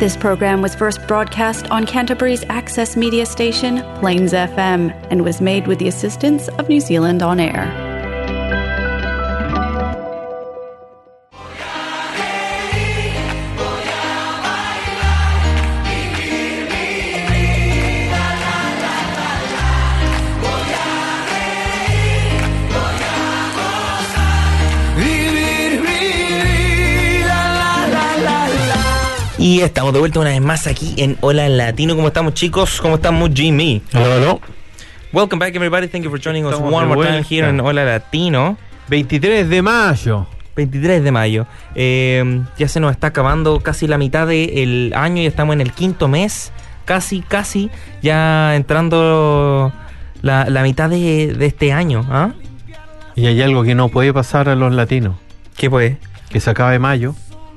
This program was first broadcast on Canterbury's access media station, Plains FM, and was made with the assistance of New Zealand On Air. Y estamos de vuelta una vez más aquí en Hola Latino. ¿Cómo estamos, chicos? ¿Cómo estamos, Jimmy? Hello. Welcome back, everybody. Thank you for joining us one more time here en Hola Latino. 23 de mayo. 23 de mayo. Ya se nos está acabando casi la mitad del año. Ya estamos en el quinto mes. Casi. Ya entrando la mitad de este año. ¿Ah? Y hay algo que no puede pasar a los latinos. ¿Qué puede? Que se acabe mayo.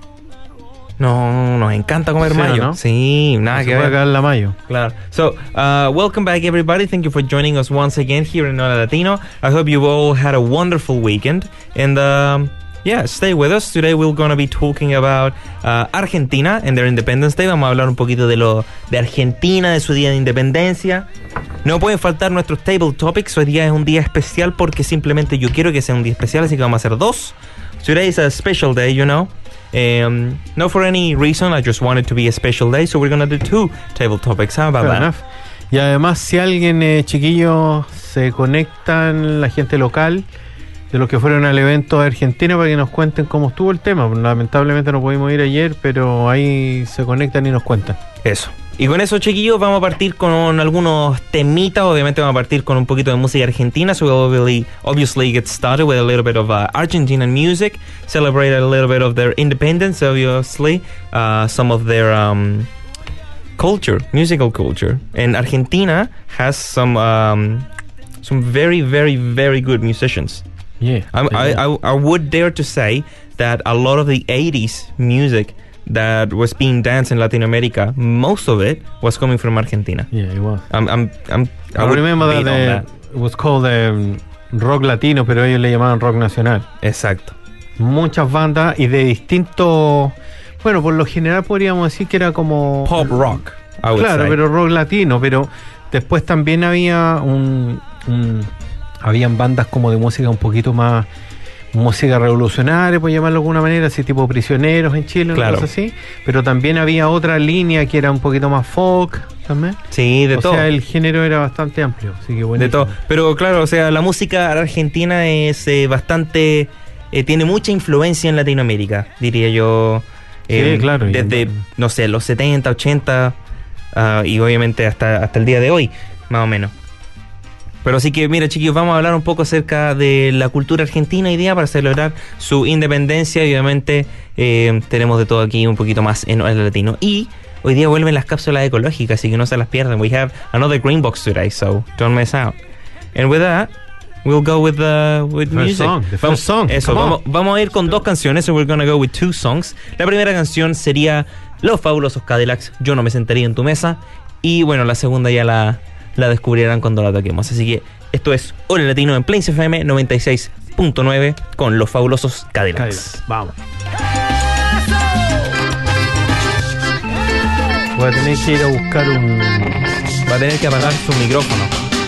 No, nos encanta comer mayo. ¿No? Sí, nada no que se ver. puede acabar la mayo. Claro. So, welcome back, everybody. Thank you for joining us once again here in Hola Latino. I hope you've all had a wonderful weekend. And, stay with us. Today we're going to be talking about Argentina and their Independence Day. Vamos a hablar un poquito de Argentina, de su día de independencia. No pueden faltar nuestros table topics. Hoy día es un día especial porque simplemente yo quiero que sea un día especial, así que vamos a hacer dos. Today is a special day, you know. Not for any reason, I just want it to be a special day, so we're going to do two table topics. How about that? Y además, si alguien, chiquillos, se conectan, la gente local, de los que fueron al evento de Argentina, para que nos cuenten cómo estuvo el tema. Lamentablemente no pudimos ir ayer, pero ahí se conectan y nos cuentan. Eso. Y con eso, chiquillos, vamos a partir con algunos temitas. Obviamente vamos a partir con un poquito de música argentina. So we'll obviously get started with a little bit of Argentinian music. Celebrate a little bit of their independence, obviously. Some of their culture, musical culture. And Argentina has some very, very, very good musicians. Yeah. I would dare to say that a lot of the 80s music that was being danced in Latin America, most of it was coming from Argentina. Yeah, it was. I remember that it was called rock latino, pero ellos le llamaban rock nacional. Exacto. Muchas bandas y de distintos, bueno, por lo general podríamos decir que era como pop rock. Claro, pero rock latino, pero después también había habían bandas como de música un poquito más música revolucionaria, por llamarlo de alguna manera, así tipo Prisioneros en Chile, claro. Cosas así, pero también había otra línea que era un poquito más folk también. Sí, de todo. O sea, el género era bastante amplio, así que buenísimo. De todo, pero claro, o sea, la música argentina es bastante, tiene mucha influencia en Latinoamérica, diría yo. Sí, claro. Desde, no sé, los 70, 80 y obviamente hasta el día de hoy, más o menos. Pero así que, mira, chiquillos, vamos a hablar un poco acerca de la cultura argentina hoy día para celebrar su independencia. Y obviamente tenemos de todo aquí un poquito más en el latino. Y hoy día vuelven las cápsulas ecológicas, así que no se las pierdan. We have another green box today, so don't miss out. And with that, we'll go with music. The first song. Eso, vamos a ir con dos canciones, so we're gonna go with two songs. La primera canción sería Los Fabulosos Cadillacs, Yo no me sentaría en tu mesa. Y bueno, la segunda ya la descubrirán cuando la toquemos. Así que esto es Hola Latino en Plains FM 96.9 con Los Fabulosos Cadillacs. Vamos. Voy a tener que ir a buscar Va a tener que apagar su micrófono.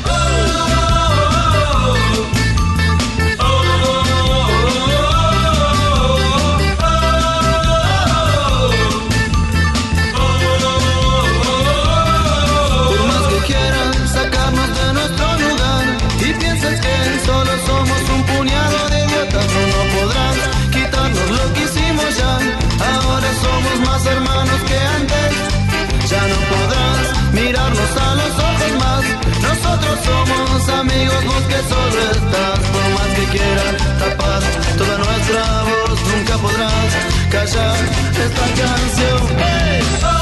Hermanos que antes, ya no podrás mirarnos a los ojos más. Nosotros somos amigos, vos que solo estás. Por más que quieras tapar toda nuestra voz, nunca podrás callar esta canción. ¡Hey!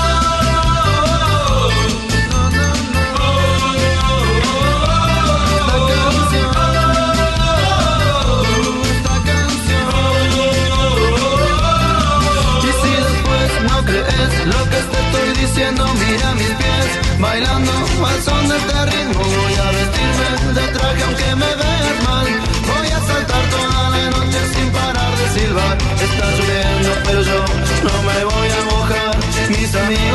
Lo que te estoy diciendo, mira mis pies bailando al son de este ritmo. Voy a vestirme de traje aunque me veas mal. Voy a saltar toda la noche sin parar de silbar. Está lloviendo pero yo no me voy a mojar. Mis amigos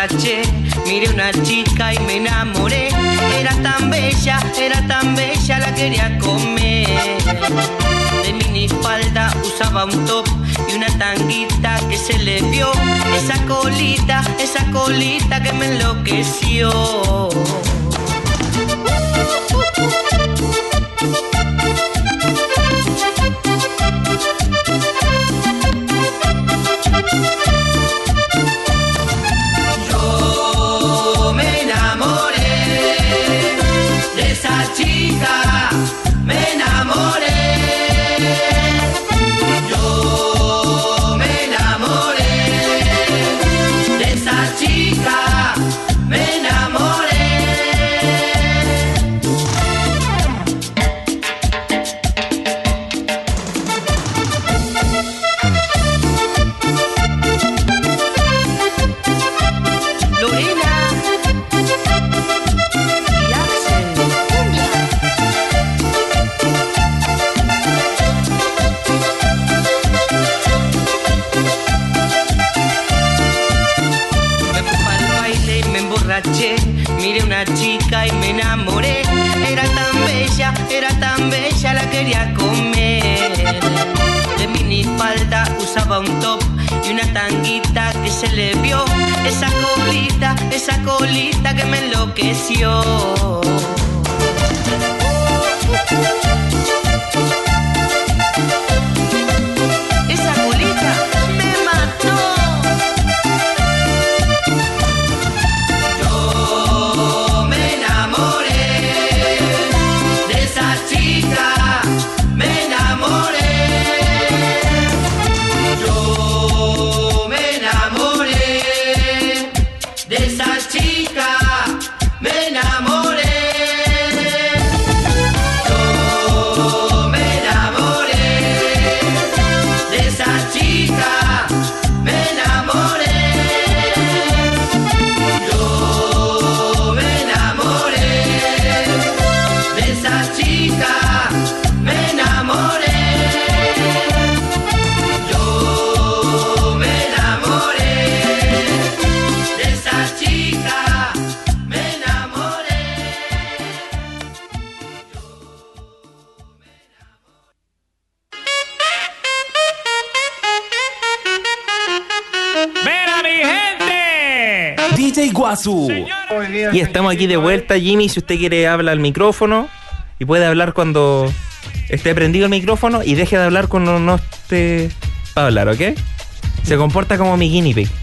emborraché, miré una chica y me enamoré. Era tan bella, la quería comer. De minifalda usaba un top y una tanguita que se le vio. Esa colita que me enloqueció. Yo me enamoré de esa chica, me enamoré. Yo me enamoré de esa chica, me enamoré. Miré una chica y me enamoré. Era tan bella, la quería comer. De minifalda usaba un top y una tanguita que se le vio. Esa colita que me enloqueció. Esa colita me mató. Me enamoré, yo me enamoré de esa chica, me enamoré, yo me enamoré de esa chica, me enamoré, yo me enamoré de esa chica. Me enamoré, yo me enamoré de esa chica, me enamoré. ¡Mira, mi gente! DJ Guasu. Y estamos aquí de vuelta, Jimmy. Si usted quiere, habla al micrófono y puede hablar cuando esté prendido el micrófono y deje de hablar cuando no esté para hablar, ¿ok? Se comporta como mi guinea pig.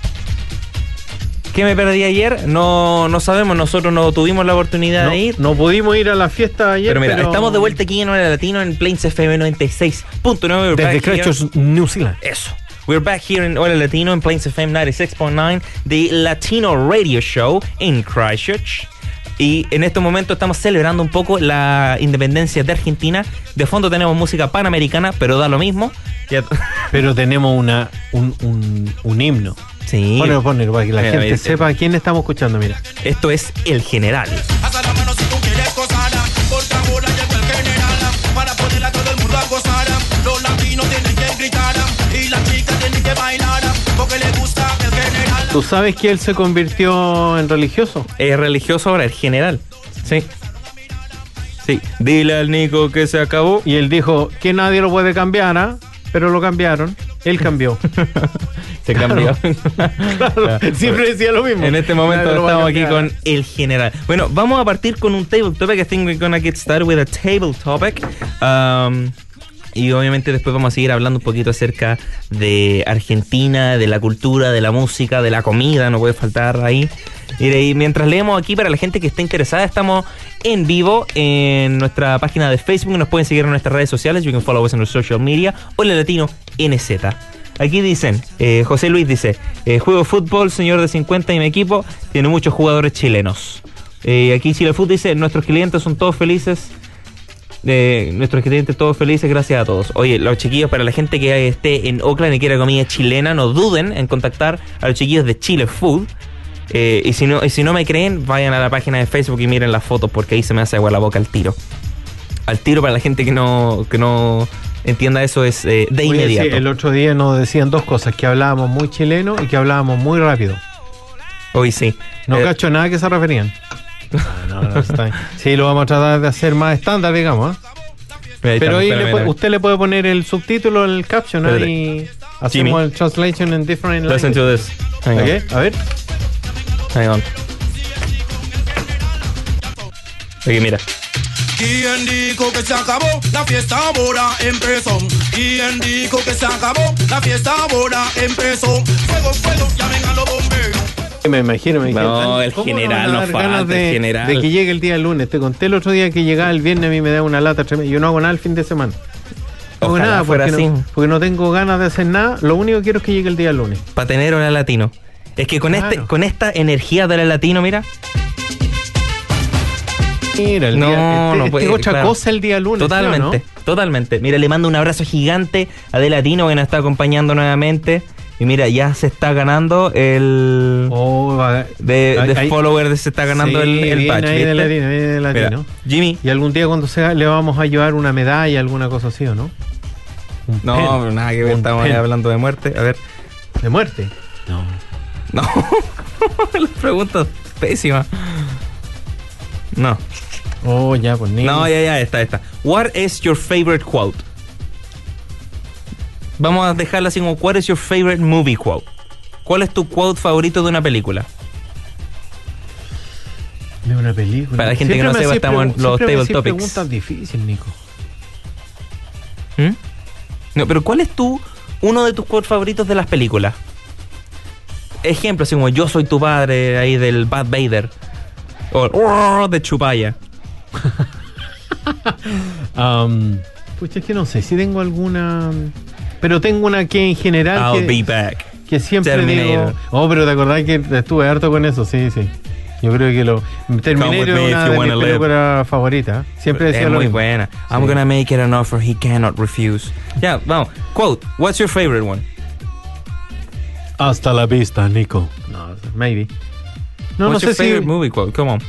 ¿Qué me perdí ayer? No sabemos, nosotros no tuvimos la oportunidad de ir. No pudimos ir a la fiesta ayer, pero mira, estamos de vuelta aquí en Hora Latino en Plains FM 96.9. desde Christchurch, New Zealand. Eso. We're back here in Hora Latino en Plains FM 96.9, the Latino Radio Show in Christchurch. Y en estos momentos estamos celebrando un poco la independencia de Argentina. De fondo tenemos música panamericana, pero da lo mismo. Pero tenemos un himno. Sí. Ponelo para que la gente ¿viste? sepa a quién estamos escuchando, mira. Esto es El General. Hasta la mano si tú quieres gozar, por favor llegó el general, para poner a todo el mundo a gozar. Los latinos tienen que gritar y las chicas tienen que bailar, porque les gusta el general. ¿Tú sabes que él se convirtió en religioso? Es religioso ahora, El General. Sí. Sí. Dile al Nico que se acabó. Y él dijo que nadie lo puede cambiar, ¿ah? Pero lo cambiaron. Él cambió. Se cambió. Claro, siempre decía lo mismo. En este momento Nadie lo va a estamos aquí cambiar. con El General. Bueno, vamos a partir con un table topic. I think we're gonna get started with a table topic. Y obviamente después vamos a seguir hablando un poquito acerca de Argentina, de la cultura, de la música, de la comida, no puede faltar ahí. Y mientras leemos aquí, para la gente que esté interesada, estamos en vivo en nuestra página de Facebook. Nos pueden seguir en nuestras redes sociales. You can follow us on our social media. Hola Latino NZ. Aquí dicen, José Luis dice, juego fútbol, señor de 50 y mi equipo tiene muchos jugadores chilenos. Aquí Chile Food dice, nuestros clientes son todos felices. Nuestros clientes todos felices, gracias a todos. Oye, los chiquillos, para la gente que esté en Oakland y quiera comida chilena, no duden en contactar a los chiquillos de Chile Food. Y si no me creen, vayan a la página de Facebook y miren las fotos, porque ahí se me hace agua la boca al tiro. Al tiro, para la gente que no entienda eso, es de inmediato. Sí, el otro día nos decían dos cosas, que hablábamos muy chileno y que hablábamos muy rápido. Hoy sí. No cacho nada que se referían. No, está bien. Sí, lo vamos a tratar de hacer más estándar, digamos. Pero ahí usted le puede poner el subtítulo, el caption, y hacemos Jimmy. el translation en different Listen to languages. this. Hang on. Okay, a ver. Hang on. Aquí, mira. ¿Quién dijo que se acabó? La fiesta ahora empezó. ¿Quién dijo que se acabó? La fiesta ahora empezó. Fuego, fuego, llamen a los bomberos. Me imagino. No, el ¿cómo general van a no dar ganas falta, el general. de que llegue el día lunes. Te conté el otro día que llegaba el viernes, a mí me da una lata tremenda. Yo no hago nada el fin de semana. No hago Ojalá nada fuera porque, así. porque no tengo ganas de hacer nada. Lo único que quiero es que llegue el día lunes. Para tener hora latino. Es que con Claro. con esta energía de la latino, mira. Mira, el No, día, no puede, es otra claro. cosa el día lunes. Totalmente, ¿sí o no? totalmente. Mira, le mando un abrazo gigante a De Latino que nos está acompañando nuevamente. Y mira, ya se está ganando el... Oh, de ahí- follower se está ganando sí, el viene patch, ahí de ¿viste? latino, viene de latino. Mira, Jimmy. Y algún día cuando sea le vamos a llevar una medalla, alguna cosa así, ¿o no? Un No, pen. nada que ver, Un estamos pen. hablando de muerte. A ver. ¿De muerte? No. No, la pregunta es pésima. No. Oh, ya, pues ni. No, ya, está. What is your favorite quote? Vamos a dejarla así como, what is your favorite movie quote? ¿Cuál es tu quote favorito de una película? De una película. Para la gente que no me sepa, hacís estamos en los siempre me table hacís topics. preguntas difíciles, Nico. ¿Mm? No, pero ¿cuál es uno de tus quotes favoritos de las películas? Ejemplo, así como yo soy tu padre, ahí del Bad Vader. O de Chupaya. Pucha, es que no sé si tengo alguna. Pero tengo una que en general. I'll be back. Que siempre Terminator. digo. Oh, pero te acordás que estuve harto con eso, sí. Yo creo que Terminator with me es if una you de wanna mis live. películas favoritas. Siempre decía Es lo muy mismo. buena. Sí. I'm gonna make it an offer he cannot refuse. Ya, vamos. Quote. What's your favorite one? Hasta la vista, Nico. No, maybe. No, What's no your sé favorite si. movie quote? Come on.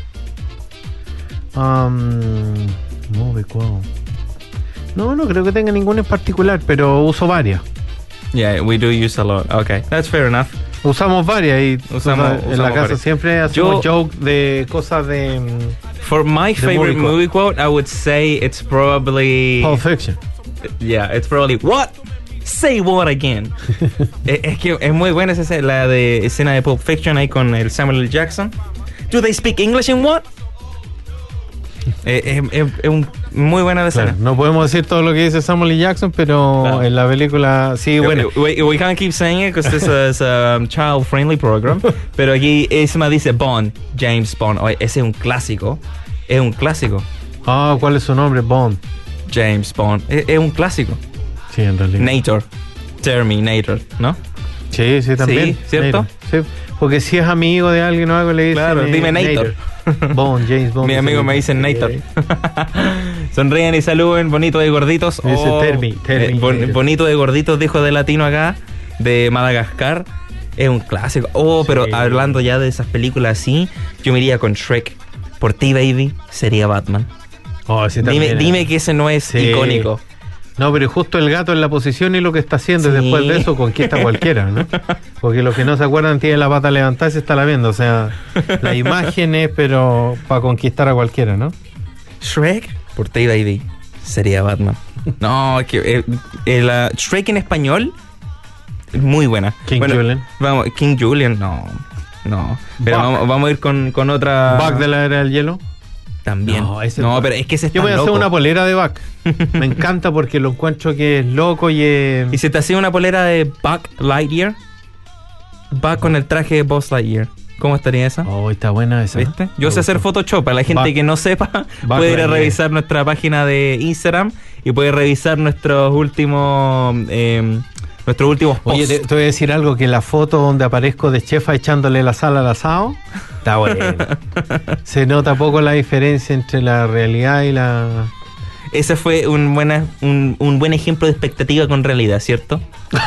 Movie quote. No creo que tenga ninguna en particular, pero uso varias. Yeah, we do use a lot. Okay, that's fair enough. Usamos varias y Usamos en la casa varias. siempre hacemos joke de cosas de For my favorite movie quote, I would say it's probably... Pulp Fiction. Yeah, it's probably... What? Say what again? Es que es muy buena esa la de escena de Pulp Fiction ahí con el Samuel L. Jackson. Do they speak English in what? Es muy buena la escena. Claro, no podemos decir todo lo que dice Samuel L. Jackson, pero Claro. en la película sí, bueno. We can't keep saying it because this is a child-friendly program. Pero aquí Isma dice Bond, James Bond. Oye, ese es un clásico. Es un clásico. Ah, ¿cuál es su nombre? Bond. James Bond. Es un clásico. Sí, en realidad. Nator. Terminator, ¿no? Sí, también. Sí, ¿cierto? Nator. Sí, porque si es amigo de alguien o algo le dicen Claro, dime Nator. Bond, James Bond. Mi amigo me dice Nator. Sonríen y saluden, bonito de gorditos. Dice Terminator. Bonito de gorditos, dijo de latino acá, de Madagascar. Es un clásico. Pero Sí. hablando ya de esas películas así, yo me iría con Shrek. Por ti, baby, sería Batman. Oh, sí, también. Dime que ese no es Sí. icónico. No, pero justo el gato en la posición y lo que está haciendo, y Sí. después de eso conquista a cualquiera, ¿no? Porque los que no se acuerdan tiene la pata levantada y se está la viendo. O sea, la imagen es, pero para conquistar a cualquiera, ¿no? Shrek, por ti, baby, sería Batman. No, es que la Shrek en español, muy buena. King Julian. Vamos, King Julian, no. Pero Buck. vamos a ir con otra. Buck de la era del hielo. También. No, ese No, Buck. pero es que ese está Yo voy a hacer loco. una polera de Buck. Me encanta porque lo encuentro que es loco y es... ¿Y si te hacía una polera de Buck Lightyear? Buck con el traje de Buzz Lightyear. ¿Cómo estaría esa? Oh, está buena esa. ¿Viste? Yo Me sé hacer gustó. Photoshop. Para la gente Buck. que no sepa, Buck puede ir a Lightyear. revisar nuestra página de Instagram y puede revisar nuestros últimos posts. Oye, te voy a decir algo, que la foto donde aparezco de chefa echándole la sal al asado, está buena. Se nota poco la diferencia entre la realidad y la... Ese fue un buen ejemplo de expectativa con realidad, ¿cierto?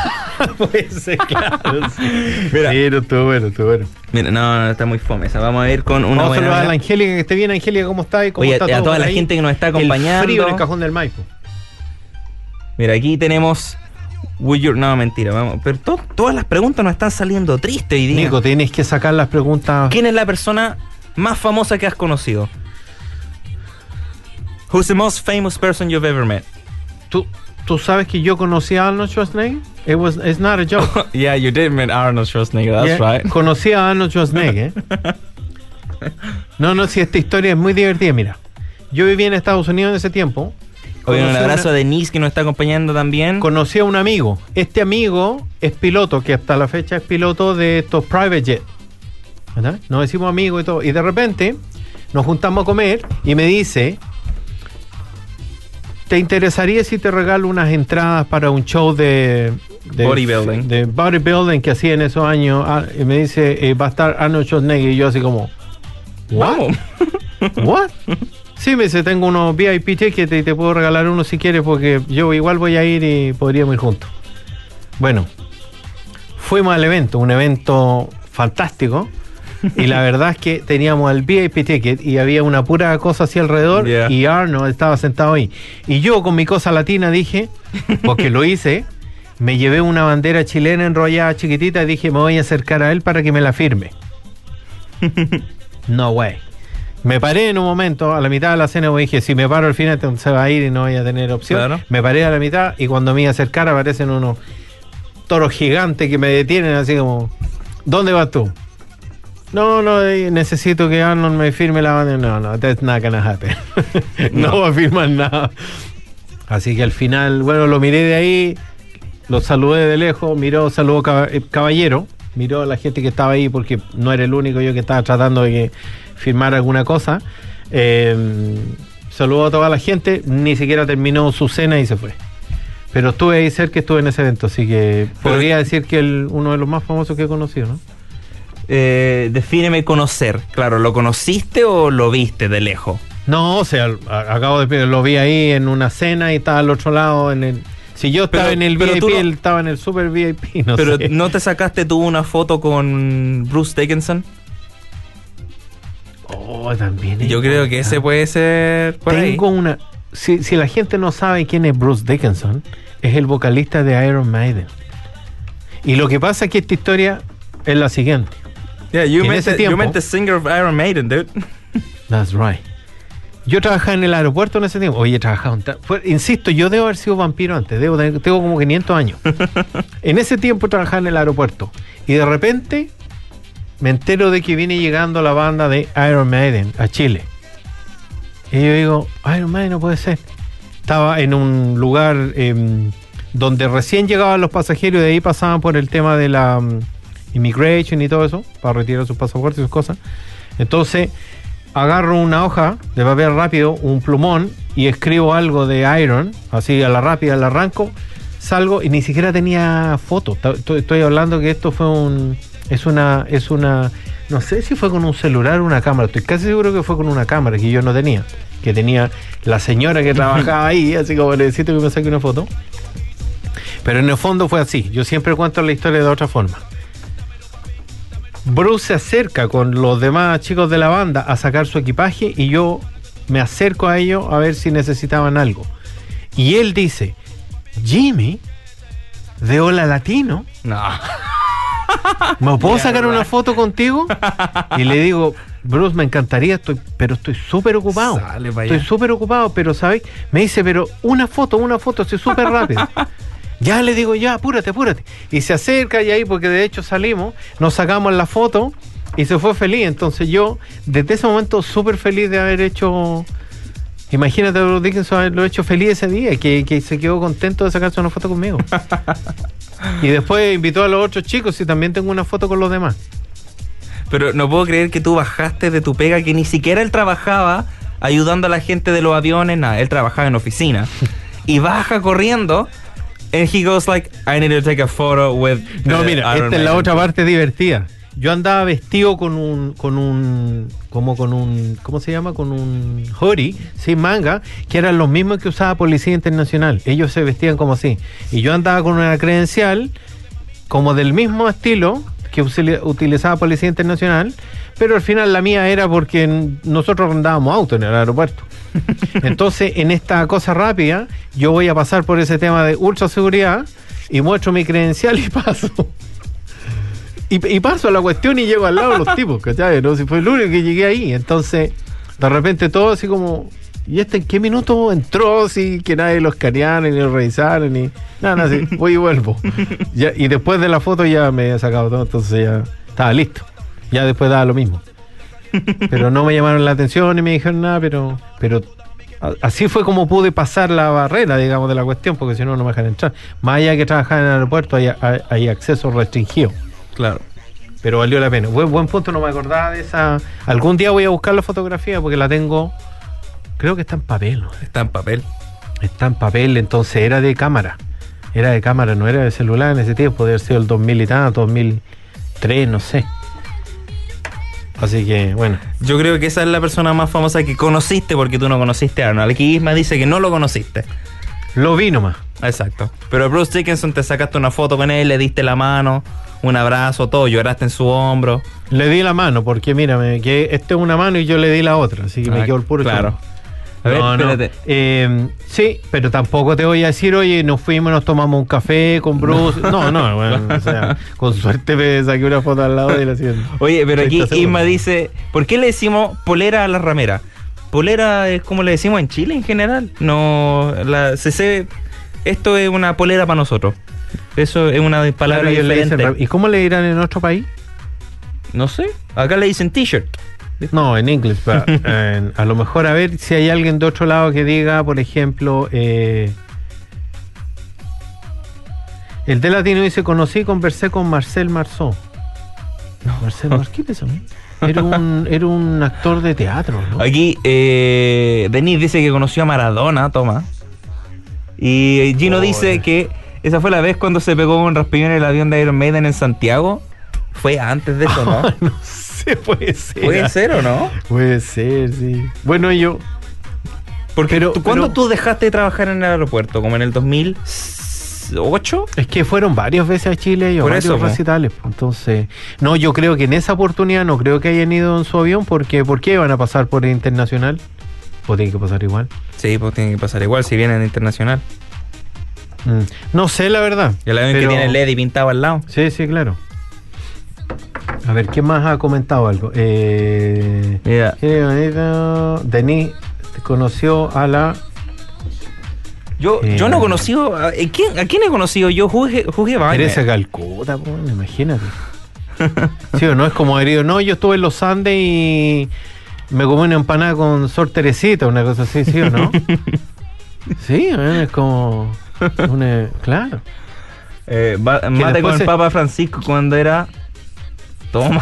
Pues claro. Mira. Sí, estuvo bueno. Mira, no, está muy fome esa. Vamos a ir con una Vamos a saludar a la buena... Angélica, que esté bien. Angélica, ¿cómo está? ¿Y cómo Oye, está a todo toda por la ahí? gente que nos está El acompañando. frío en el cajón del Maipo. Mira, aquí tenemos No, mentira, vamos. Pero todas las preguntas nos están saliendo tristes hoy día. Nico, tienes que sacar las preguntas. ¿Quién es la persona más famosa que has conocido? Who's the most famous person you've ever met? ¿Tú sabes que yo conocí a Arnold Schwarzenegger? It's not a joke. Yeah, you did meet Arnold Schwarzenegger, that's right. Conocí a Arnold Schwarzenegger. No, si esta historia es muy divertida, mira. Yo vivía en Estados Unidos en ese tiempo. Oye, un abrazo a Denise que nos está acompañando también. Conocí a un amigo. Este amigo es piloto, que hasta la fecha es piloto de estos private jet. ¿Verdad? Nos decimos amigos y todo. Y de repente nos juntamos a comer y me dice: ¿te interesaría si te regalo unas entradas para un show de bodybuilding? De bodybuilding que hacía en esos años. Y me dice, va a estar Arnold Schwarzenegger. Y yo así como, ¿what? ¿What? Sí, me dice, tengo unos VIP tickets y te puedo regalar uno si quieres, porque yo igual voy a ir y podríamos ir juntos. Bueno, fuimos al evento, un evento fantástico. Y la verdad es que teníamos el VIP ticket y había una pura cosa así alrededor, yeah. Y Arnold estaba sentado ahí. Y yo con mi cosa latina dije, porque lo hice, me llevé una bandera chilena enrollada chiquitita y dije, me voy a acercar a él para que me la firme. No way. Me paré en un momento, a la mitad de la cena, y dije, si me paro al final se va a ir y no voy a tener opción. Claro. Me paré a la mitad y cuando me iba a acercar aparecen unos toros gigantes que me detienen así como, ¿dónde vas tú? No, necesito que Arnold me firme la bandera. No, that's not gonna happen. No va a firmar nada. Así que al final, bueno, lo miré de ahí, lo saludé de lejos, saludó caballero, miró a la gente que estaba ahí porque no era el único yo que estaba tratando de que firmar alguna cosa. Saludó a toda la gente, ni siquiera terminó su cena y se fue. Pero estuve ahí cerca, estuve en ese evento, así que podría decir que uno de los más famosos que he conocido, ¿no? Defíneme conocer. Claro, ¿lo conociste o lo viste de lejos? No, o sea, acabo de lo vi ahí en una cena y estaba al otro lado en el... Si yo estaba en el VIP, él estaba en el super VIP, no pero sé. ¿no te sacaste tú una foto con Bruce Dickinson? Oh, también. Yo creo que ese puede ser por ahí. Tengo una... Si la gente no sabe quién es Bruce Dickinson, es el vocalista de Iron Maiden. Y lo que pasa es que esta historia es la siguiente. Yeah, you meant the singer of Iron Maiden, dude. That's right. Yo trabajaba en el aeropuerto en ese tiempo. Oye, trabajaba... Insisto, yo debo haber sido vampiro antes. Tengo como 500 años. En ese tiempo trabajaba en el aeropuerto. Y de repente me entero de que viene llegando la banda de Iron Maiden a Chile. Y yo digo, Iron Maiden no puede ser. Estaba en un lugar donde recién llegaban los pasajeros y de ahí pasaban por el tema de la... immigration y todo eso, para retirar sus pasaportes y sus cosas. Entonces agarro una hoja de papel rápido, un plumón, y escribo algo de Iron, así a la rápida, la arranco, salgo y ni siquiera tenía foto. Estoy hablando que esto fue es una no sé si fue con un celular o una cámara, estoy casi seguro que fue con una cámara que yo no tenía, que tenía la señora que trabajaba ahí, así como necesito que me saque una foto. Pero en el fondo fue así. Yo siempre cuento la historia de otra forma. Bruce se acerca con los demás chicos de la banda a sacar su equipaje y yo me acerco a ellos a ver si necesitaban algo. Y él dice, Jimmy, de Hola Latino. No. ¿Me puedo sacar una foto contigo? Y le digo, Bruce, me encantaría, pero estoy súper ocupado. Estoy súper ocupado, pero ¿sabes? Me dice, pero una foto, estoy súper rápido. Ya le digo, ya, apúrate. Y se acerca y ahí, porque de hecho salimos, nos sacamos la foto y se fue feliz. Entonces yo, desde ese momento, súper feliz de haber hecho... Imagínate a Bruce Dickinson haberlo hecho feliz ese día, que se quedó contento de sacarse una foto conmigo. Y después invitó a los otros chicos y también tengo una foto con los demás. Pero no puedo creer que tú bajaste de tu pega, que ni siquiera él trabajaba ayudando a la gente de los aviones, nada, él trabajaba en oficina. Y baja corriendo... And he goes like, I need to take a photo with... No, mira, esta es la otra parte divertida. Yo andaba vestido con un ¿cómo se llama? Con un hoodie sin manga, que eran los mismos que usaba Policía Internacional. Ellos se vestían como así. Y yo andaba con una credencial como del mismo estilo que utilizaba Policía Internacional, pero al final la mía era porque nosotros rentábamos auto en el aeropuerto. Entonces, en esta cosa rápida, yo voy a pasar por ese tema de ultra seguridad y muestro mi credencial y paso. Y paso a la cuestión y llego al lado de los tipos, ¿cachai? No, si fue el único que llegué ahí. Entonces, de repente todo así como, ¿y en qué minuto entró? Así que nadie lo escanearon, ni lo revisaron, ni nada, así, voy y vuelvo. Ya, y después de la foto ya me había sacado todo, entonces ya estaba listo. Ya después daba lo mismo. Pero no me llamaron la atención ni me dijeron nada, pero así fue como pude pasar la barrera, digamos, de la cuestión, porque si no, no me dejan entrar. Más allá que trabajar en el aeropuerto, hay acceso restringido. Claro. Pero valió la pena. Buen punto, no me acordaba de esa. Algún día voy a buscar la fotografía porque la tengo. Creo que está en papel, ¿no? Está en papel. Está en papel, entonces era de cámara. Era de cámara, no era de celular en ese tiempo. Debe haber sido el 2000 y tanto, 2003, no sé. Así que, bueno. Yo creo que esa es la persona más famosa que conociste porque tú no conociste a Arnold. Aquí Isma dice que no lo conociste. Lo vi nomás. Exacto. Pero Bruce Dickinson, te sacaste una foto con él, le diste la mano, un abrazo, todo, lloraste en su hombro. Le di la mano, porque mírame, que esta es una mano y yo le di la otra, así que me quedó el puro. Claro. A ver, espérate. Sí, pero tampoco te voy a decir, oye, nos fuimos, nos tomamos un café con Bruce. No, bueno, o sea, con suerte me saqué una foto al lado de la siguiente. Oye, pero aquí Isma dice, ¿por qué le decimos polera a la ramera? Polera es como le decimos en Chile en general. No, esto es una polera para nosotros. Eso es una palabra diferente. ¿Y cómo le dirán en otro país? No sé. Acá le dicen t-shirt. No, en inglés. A lo mejor a ver si hay alguien de otro lado que diga, por ejemplo, el de Latino dice, conversé con Marcel Marceau. No, Marcel Marceau, ¿qué es eso? Era un actor de teatro, ¿no? Aquí Denis dice que conoció a Maradona, toma. Y Gino dice que esa fue la vez cuando se pegó un raspillón en el avión de Iron Maiden en Santiago. Fue antes de eso, ¿no? No sé, puede ser. ¿Puede ser o no? Puede ser, sí. Bueno, Porque ¿cuándo tú dejaste de trabajar en el aeropuerto? ¿Como en el 2008? Es que fueron varias veces a Chile y varios recitales. Entonces, no, yo creo que en esa oportunidad no creo que hayan ido en su avión, porque ¿por qué van a pasar por el internacional? ¿O tienen que pasar igual? Sí, pues tienen que pasar igual si vienen internacional. No sé, la verdad. Y el avión que tiene LED y pintado al lado. Sí, claro. A ver, ¿quién más ha comentado algo? Mira. Denis conoció a la... Yo no he conocido... ¿A quién he conocido? Yo jugué Baña. Teresa Calcuta, pues, imagínate. Sí o no, es como herido. No, yo estuve en los Andes y me comí una empanada con Sor Teresita, una cosa así, ¿sí o no? Sí, es como... claro. Mate con el Papa Francisco cuando era... Toma.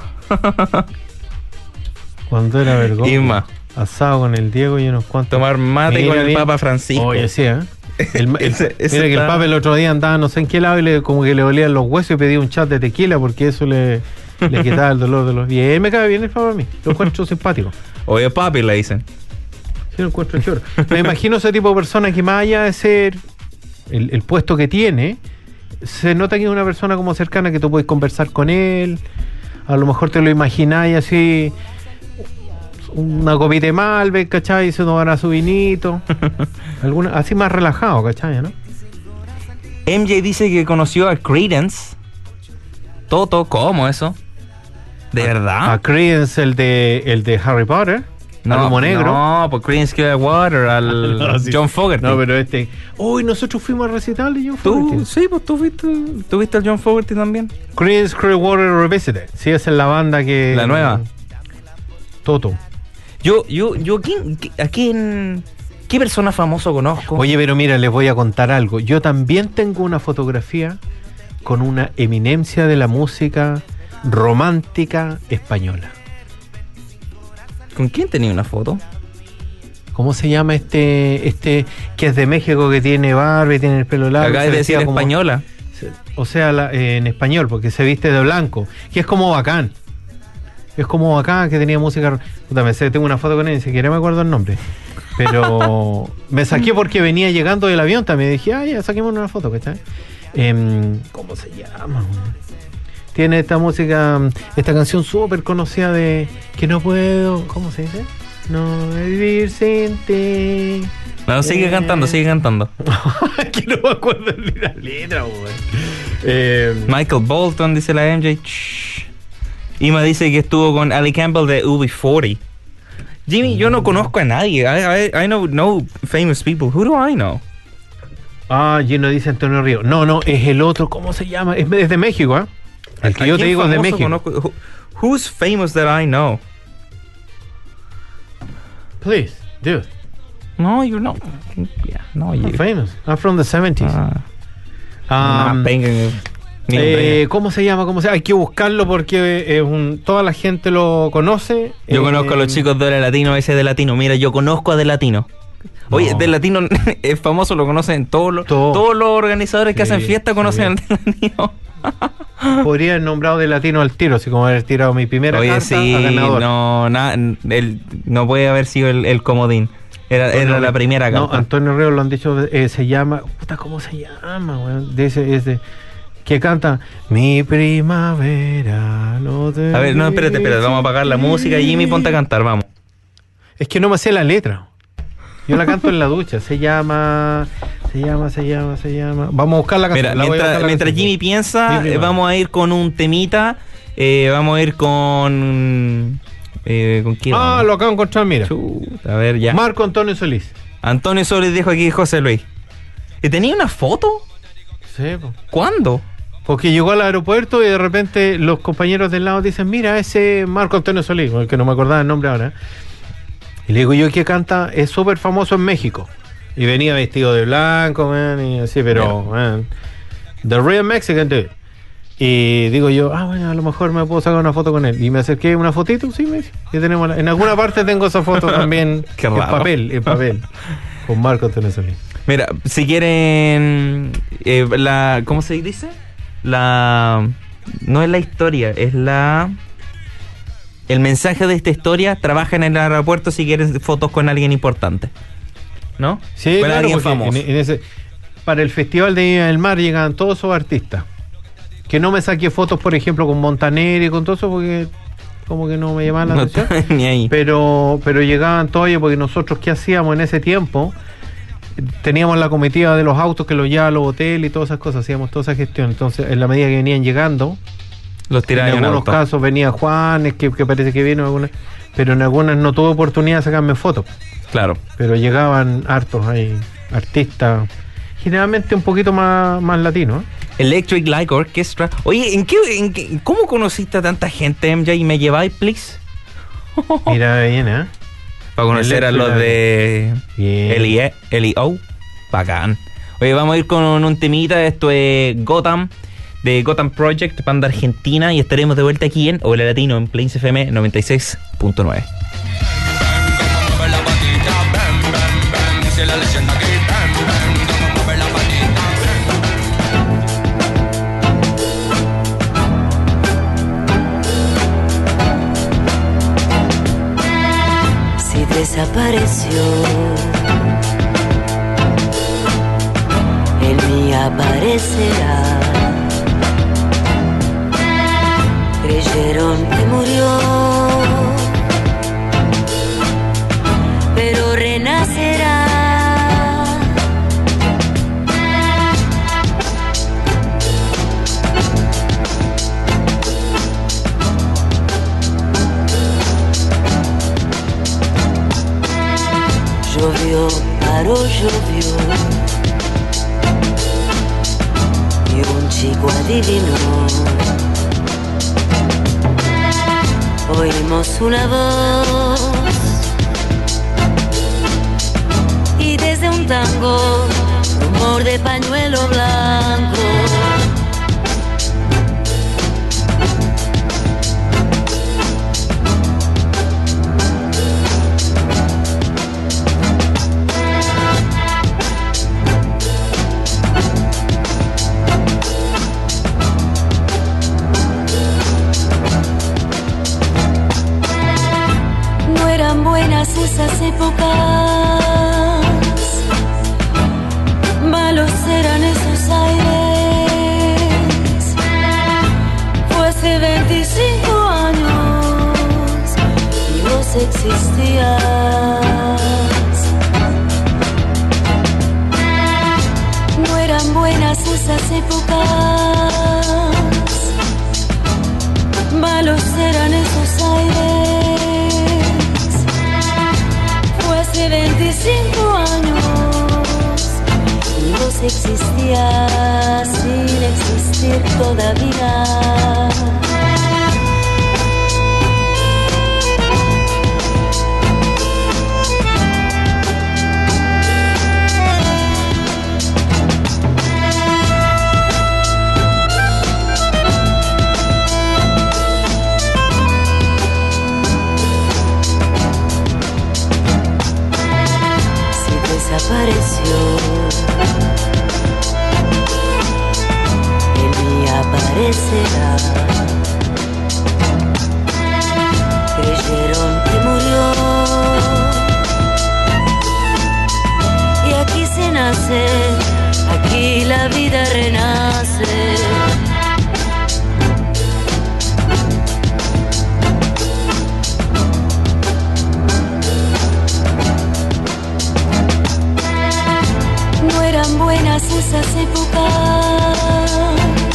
Cuando era vergüenza. Isma. Asado con el Diego y unos cuantos. Tomar mate con el Papa Francisco. Oye, sí, ¿eh? Mira que el Papa el otro día andaba no sé en qué lado y como que le olían los huesos y pedía un chat de tequila porque eso le quitaba el dolor de los... Y ahí me cae bien el Papa a mí. Lo encuentro simpático. Oye, papi, le dicen. Sí, lo encuentro choro. Me imagino ese tipo de persona que más allá de ser el puesto que tiene, se nota que es una persona como cercana que tú puedes conversar con él. A lo mejor te lo imagináis así, una copita de Malbec, ¿cachai? Y se tomará su vinito. Así más relajado, ¿cachai? ¿No? MJ dice que conoció a Creedence. Toto, ¿cómo eso? ¿De verdad? A Creedence, el de Harry Potter. No, Humo Negro. No, por Creedence Clearwater, al no, sí. John Fogerty. No, pero hoy nosotros fuimos al recital de John Fogerty. Sí, pues tú viste al John Fogerty también. Creedence Clearwater Revisited. Sí, esa es la banda que... La nueva. Toto. ¿Qué persona famoso conozco? Oye, pero mira, les voy a contar algo. Yo también tengo una fotografía con una eminencia de la música romántica española. ¿Con quién tenía una foto? ¿Cómo se llama este que es de México, que tiene barba y tiene el pelo largo? Acá de decir española. O sea, en español, porque se viste de blanco. Que es como Bacán. Es como Bacán, que tenía música... Puta, tengo una foto con él, ni siquiera me acuerdo el nombre. Pero me saqué porque venía llegando del avión también. Dije, ya, saquemos una foto, ¿cachai? ¿Cómo se llama? Tiene esta música, esta canción súper conocida de Que no puedo... ¿Cómo se dice? No vivir sin ti. No, sigue cantando. Que no me acuerdo ni la letra, weón. Michael Bolton, dice la MJ. Shh. Ima dice que estuvo con Ali Campbell de UB40. Jimmy, yo no conozco a nadie. I know no famous people. Who do I know? Gino dice Antonio Río. No, es el otro. ¿Cómo se llama? Es de México, ¿eh? El que yo te digo es de México. Conozco? Who's famous that I know? Please, dude. No, you're not. Yeah, no, I'm you. famous. I'm from the 70s. ¿Cómo se llama? Hay que buscarlo porque toda la gente lo conoce. Yo conozco a los chicos de Latino, ese de Latino. Mira, yo conozco a de Latino. Oye, de Latino es famoso, lo conocen todos los organizadores que hacen fiesta conocen al de Latino. Podría haber nombrado de Latino al tiro, así como haber tirado mi primera carta a ganador. No puede haber sido el comodín. Era la primera carta. No, Antonio Ríos lo han dicho, se llama... ¿Cómo se llama, weón? Ese que canta Mi primavera no te... A ver, no, espérate, vamos a apagar la música y Jimmy, ponte a cantar, vamos. Es que no me sé la letra. Yo la canto en la ducha. Se llama. Vamos a buscar la canción. Mira, mientras Jimmy piensa, vamos a ir con un temita. Vamos a ir con... ¿con quién? Lo acabo de encontrar, mira. A ver, ya. Marco Antonio Solís. Antonio Solís dijo aquí José Luis. ¿Y tenía una foto? Sí, po. ¿Cuándo? Porque llegó al aeropuerto y de repente los compañeros del lado dicen, mira, ese Marco Antonio Solís, el que no me acordaba el nombre ahora. Y le digo yo que canta, es súper famoso en México. Y venía vestido de blanco, man, y así, pero, man, the real Mexican dude. Y digo yo, bueno, a lo mejor me puedo sacar una foto con él. Y me acerqué una fotito, sí, me dice. Que tenemos en alguna parte tengo esa foto también. Qué raro. En papel. Con Marco Antonio Solís. Mira, si quieren, ¿cómo se dice? No es la historia, es el mensaje de esta historia. Trabaja en el aeropuerto si quieren fotos con alguien importante, ¿no? Sí, con claro, alguien famoso. Para el Festival de Viña del Mar llegaban todos esos artistas. Que no me saqué fotos, por ejemplo, con Montaner y con todo eso, porque como que no me llamaban la atención. Ni ahí. Pero llegaban todos ellos, porque nosotros, ¿qué hacíamos en ese tiempo? Teníamos la comitiva de los autos que los llevaban a los hoteles y todas esas cosas, hacíamos toda esa gestión. Entonces, en la medida que venían llegando, los tiraban en algunos casos venía Juanes, que parece que vino, pero en algunas no tuve oportunidad de sacarme fotos. Claro. Pero llegaban hartos ahí, artistas, generalmente un poquito más latinos. Electric Light Orchestra. Oye, ¿cómo conociste a tanta gente, MJ? ¿Y me lleváis, please? Mira bien, Para conocer a los de L.E.O. Bacán. Oye, vamos a ir con un temita. Esto es Gotham, de Gotham Project, banda argentina. Y estaremos de vuelta aquí en Hola Latino, en Plains FM 96.9. Desapareció, en mí aparecerá. Creyeron que murió, pero renacerá. Llovió, paró, llovió, y un chico adivinó. Oímos una voz, y desde un tango, rumor de pañuelo blanco. Esas épocas, malos eran esos aires. Fue hace 25 años y vos existías. No eran buenas esas épocas, malos eran esos aires. Fue hace 25 años y vos existías sin existir todavía. Desapareció, en mí aparecerá. Creyeron que murió y aquí se nace, aquí la vida renace. Eran buenas esas épocas,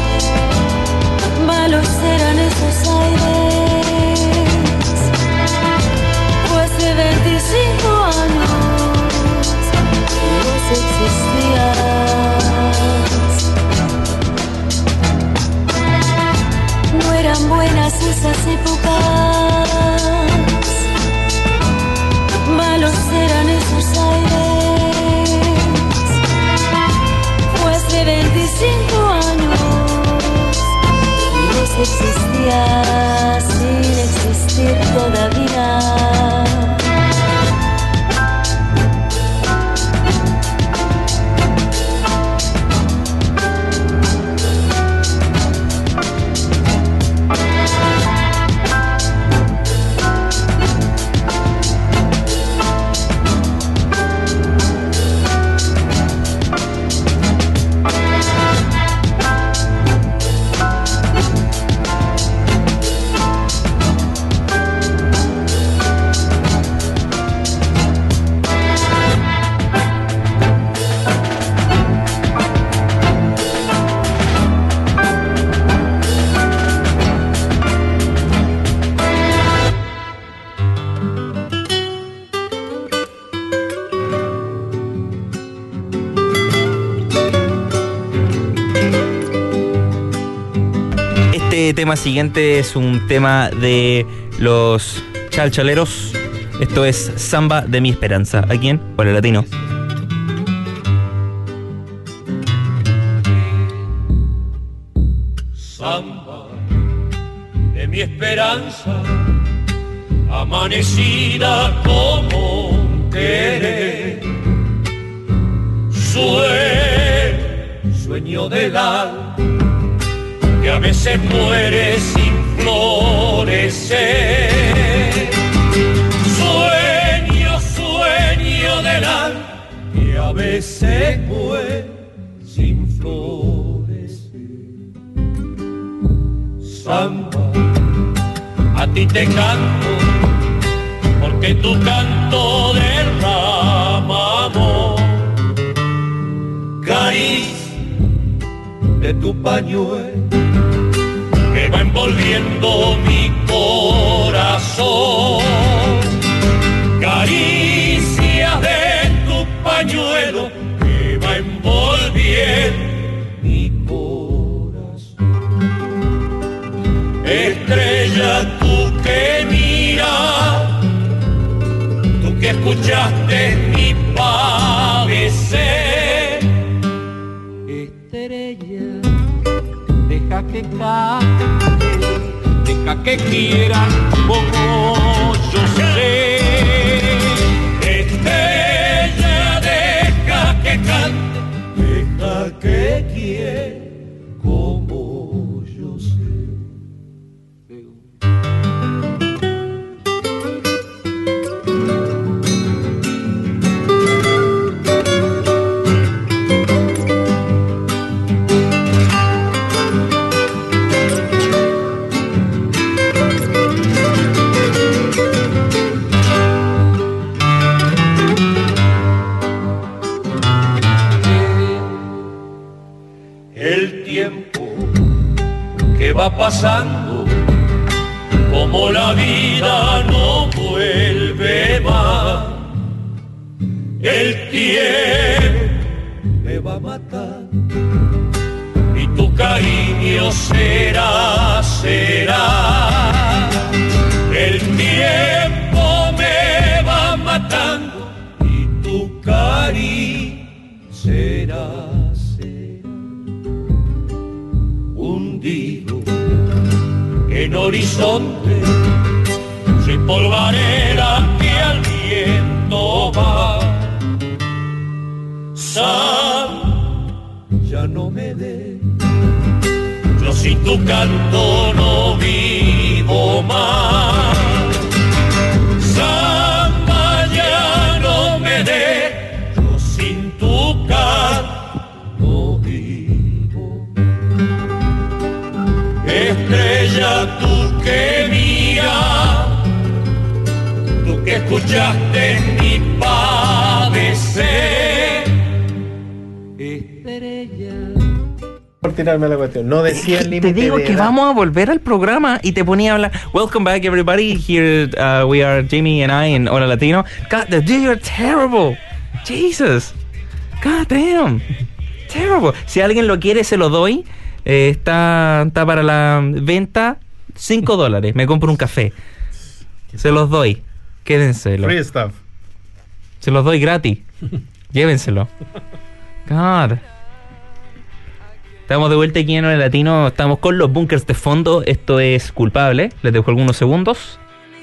malos eran esos aires. Fue hace 25 años que vos existías. No eran buenas esas épocas, malos eran esos aires. 25 años y vos existías sin existir todavía. Este tema siguiente es un tema de los Chalchaleros. Esto es Samba de mi esperanza. ¿A quién? Por el latino. Samba de mi esperanza, amanecida como un querer. Sueño del alma que a veces muere sin florecer. Sueño del alma que a veces muere sin florecer. Samba, a ti te canto, porque tu canto derrama amor. Caricia de tu pañuelo que va envolviendo mi corazón. Caricias de tu pañuelo que va envolviendo mi corazón. Estrella, tú que miras, tú que escuchaste mi padecer. Estrella, deja que cante, deja que quieran como yo sé. Estrella, deja que cante, deja que quiera como yo sé. que va pasando, como la vida no vuelve más. El tiempo me va a matar y tu cariño será. El tiempo me va matando y tu cariño será. Hundido en horizonte, sin polvareda que al viento va. Ya no me dé, yo sin tu canto no vivo más. Samba, ya no me dé, yo sin tu canto no vivo. Estrella, tú que mía, tú que escuchaste mi padecer. Por tirarme la cuestión. No decía el límite. Te digo de que edad. vamos a volver al programa y te ponía a hablar. Welcome back, everybody. Here we are, Jimmy and I, in Hola Latino. God, the dude, you're terrible. Jesus. God damn. Terrible. Si alguien lo quiere, se lo doy. Está para la venta. $5. Me compro un café. Se los doy. Quédenselo. Free stuff. Se los doy gratis. Llévenselo. God. Estamos de vuelta aquí en Hola Latino. Estamos con los bunkers de fondo. Esto es Culpable. Les dejo algunos segundos.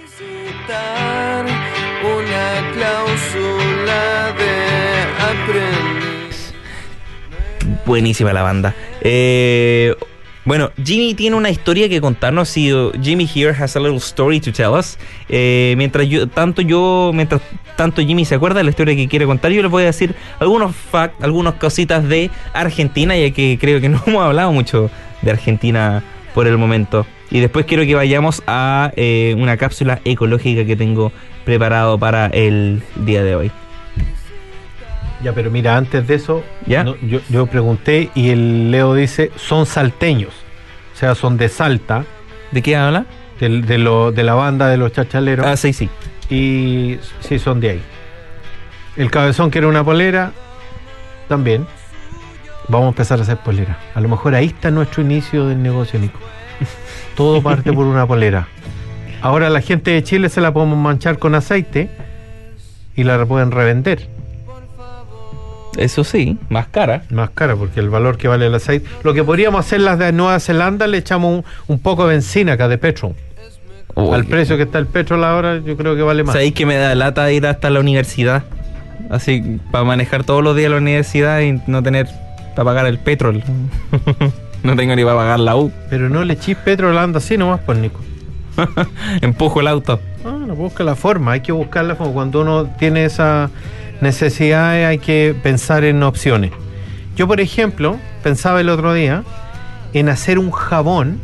Una cláusula de aprendiz. Buenísima la banda. Bueno, Jimmy tiene una historia que contarnos. Jimmy here has a little story to tell us. Mientras tanto Jimmy se acuerda de la historia que quiere contar, yo les voy a decir algunos facts, algunas cositas de Argentina, ya que creo que no hemos hablado mucho de Argentina por el momento. Y después quiero que vayamos a una cápsula ecológica que tengo preparado para el día de hoy. Ya, pero mira, antes de eso, ¿Ya? no, yo pregunté y el Leo dice, son salteños. O sea, son de Salta, ¿De qué habla? de la banda de los chachaleros. Ah, sí. Y sí, son de ahí. El Cabezón quiere una polera, también. Vamos a empezar a hacer polera. A lo mejor ahí está nuestro inicio del negocio, Nico. Todo parte por una polera. Ahora la gente de Chile se la podemos manchar con aceite y la pueden revender. Eso sí, más cara. Más cara, porque el valor que vale el aceite. Lo que podríamos hacer las de Nueva Zelanda, le echamos un poco de benzina acá, de petrol. Al precio que está el petrol ahora, yo creo que vale más. ¿Sabéis que me da lata ir hasta la universidad? Así, para manejar todos los días la universidad y no tener para pagar el petrol. No tengo ni para pagar la U. Pero no le echís petrol, anda así nomás, pues, Nico. Empujo el auto. No, busca la forma, hay que buscar la forma. Cuando uno tiene esa necesidad, hay que pensar en opciones. Yo, por ejemplo, pensaba el otro día en hacer un jabón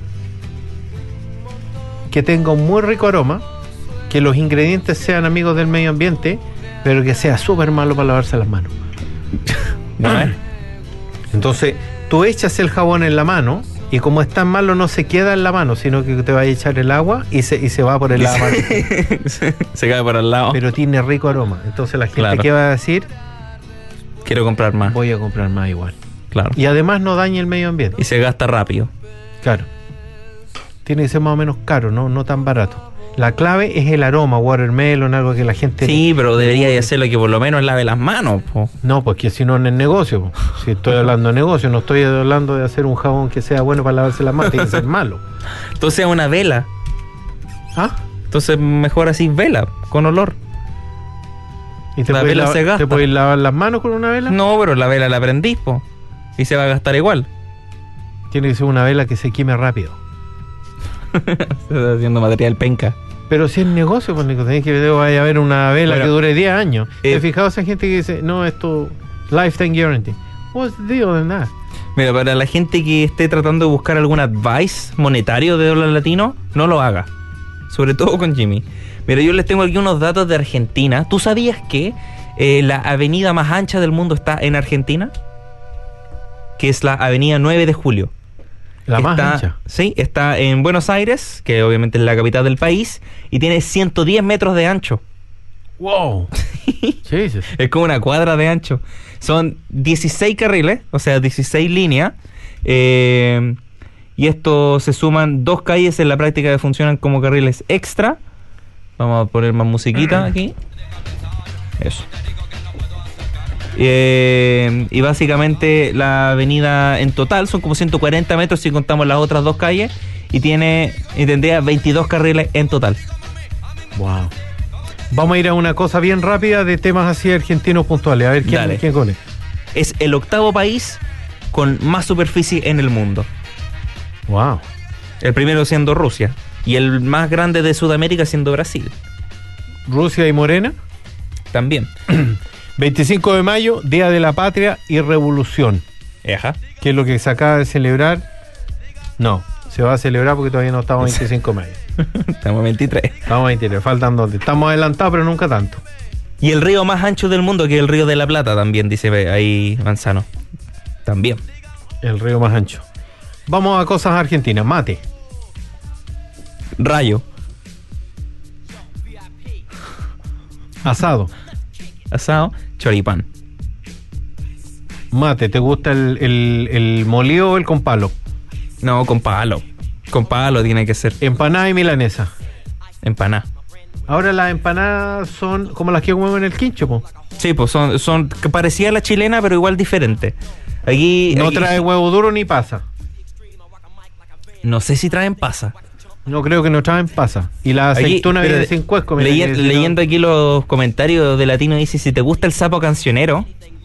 que tenga un muy rico aroma, que los ingredientes sean amigos del medio ambiente, pero que sea súper malo para lavarse las manos. Entonces, tú echas el jabón en la mano y como es tan malo no se queda en la mano, sino que te va a echar el agua y se va por el lado. Se cae por al lado. Pero tiene rico aroma. Entonces la gente, Claro. ¿qué va a decir? Quiero comprar más. Voy a comprar más igual. Claro. Y además no daña el medio ambiente. Y se gasta rápido. Claro. Tiene que ser más o menos caro, no tan barato. La clave es el aroma, watermelon, algo que la gente... Sí, pero debería de hacerlo que por lo menos lave las manos, po. No, pues que si no en el negocio, po. Si estoy hablando de negocio, no estoy hablando de hacer un jabón que sea bueno para lavarse las manos, tiene que ser malo. Entonces una vela. ¿Ah? Entonces mejor así vela, con olor. ¿Y te La puedes vela se gasta. ¿Te puedes lavar las manos con una vela? No, pero la vela la prendís, po. Y se va a gastar igual. Tiene que ser una vela que se queme rápido. Está haciendo material penca. Pero si es negocio, pues Nico, tenés que vaya a haber una vela Bueno, que dure 10 años. ¿Te has fijado esa gente que dice, no, esto, lifetime guarantee? What's the deal in that? Mira, para la gente que esté tratando de buscar algún advice monetario de dólar latino, no lo haga. Sobre todo con Jimmy. Mira, yo les tengo aquí unos datos de Argentina. ¿Tú sabías que la avenida más ancha del mundo está en Argentina? Que es la avenida 9 de Julio. La más ancha. Sí, está en Buenos Aires, que obviamente es la capital del país, y tiene 110 metros de ancho. ¡Wow! Jesus. Es como una cuadra de ancho. Son 16 carriles, o sea, 16 líneas. Y esto se suman 2 calles en la práctica que funcionan como carriles extra. Vamos a poner más musiquita aquí. Eso. Y básicamente la avenida en total son como 140 metros si contamos las otras 2 calles. Y tendría 22 carriles en total. Wow. Vamos a ir a una cosa bien rápida de temas así argentinos puntuales. A ver quién con él. Es el 8º país con más superficie en el mundo. Wow. El primero siendo Rusia. Y el más grande de Sudamérica siendo Brasil. Rusia y Morena. También. 25 de mayo, Día de la Patria y Revolución. Ajá. ¿Qué es lo que se acaba de celebrar? No, se va a celebrar porque todavía no estamos 25 de mayo. Estamos 23. Estamos 23, faltan 2. Estamos adelantados, pero nunca tanto. Y el río más ancho del mundo, que es el río de la Plata, también, dice ahí Manzano. También. El río más ancho. Vamos a cosas argentinas. Mate. Rayo. Asado. Asado. Choripán. Mate, ¿te gusta el molido o el con palo? No, con palo. Con palo tiene que ser. Empanada y milanesa. Empanada. Ahora las empanadas son como las que comemos en el quincho, po. Sí, pues son parecida a la chilena, pero igual diferente. Aquí trae huevo duro ni pasa. No sé si traen pasa. No creo que no traen pasa. Y la aceituna viene sin cuesco. Leyendo aquí los comentarios de Latino, dice: si te gusta el sapo cancionero.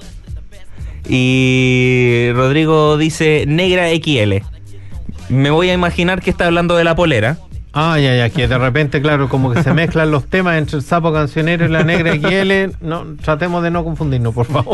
Y Rodrigo dice: negra XL. Me voy a imaginar que está hablando de la polera. Ah, ya, que de repente, claro, como que se mezclan los temas entre el sapo cancionero y la negra XL. No, tratemos de no confundirnos, por favor.